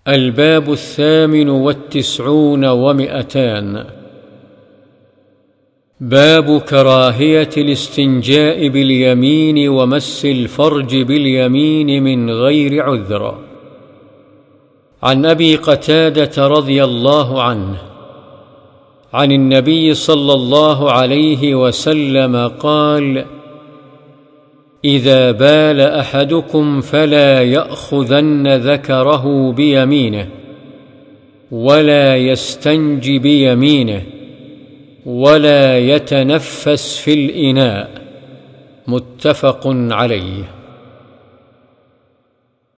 الباب 98 و200. باب كراهية الاستنجاء باليمين ومس الفرج باليمين من غير عذر. عن أبي قتادة رضي الله عنه عن النبي صلى الله عليه وسلم قال: إذا بال أحدكم فلا يأخذن ذكره بيمينه ولا يستنج بيمينه ولا يتنفس في الإناء. متفق عليه.